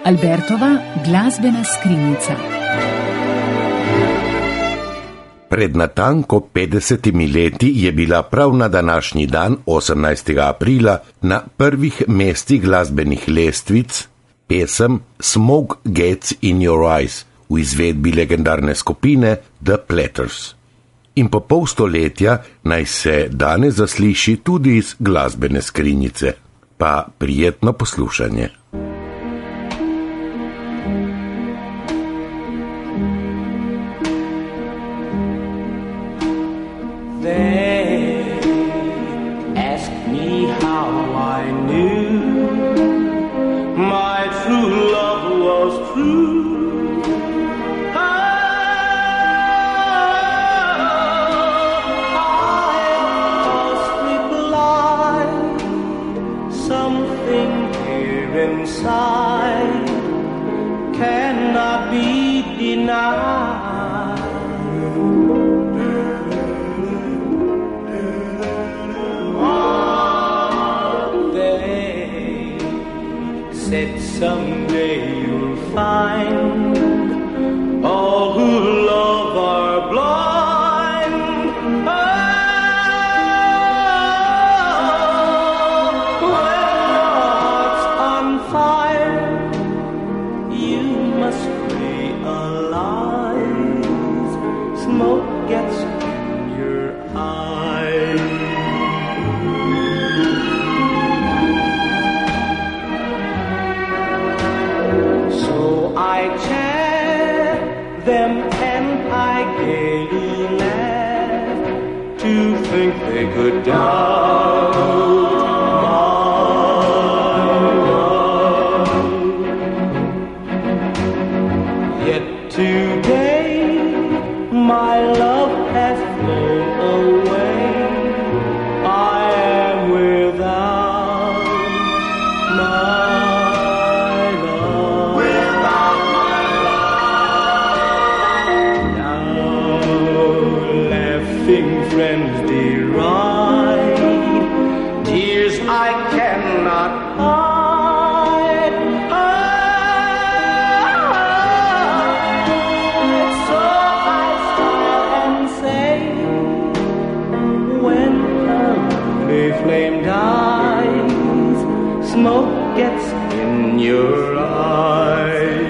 Albertova glasbena skrinjica. Pred natanko 50 leti je bila prav na današnji dan, 18. aprila, na prvih mestih glasbenih lestvic pesem Smoke Gets in Your Eyes v izvedbi legendarne skupine The Platters. In po pol stoletja naj se danes zasliši tudi iz glasbene skrinjice. Pa prijetno poslušanje. They asked me how I knew my true love was true. I must reply, something here inside cannot be denied. Said someday you'll find all who love are blind. When heart's on fire, you must realize smoke gets in your eyes. I chant them and I gaily laugh to think they could doubt my love. Yet today my love has flown away. I am without my friends deride, tears I cannot hide. So I smile and say, when a lovely flame dies, smoke gets in your eyes.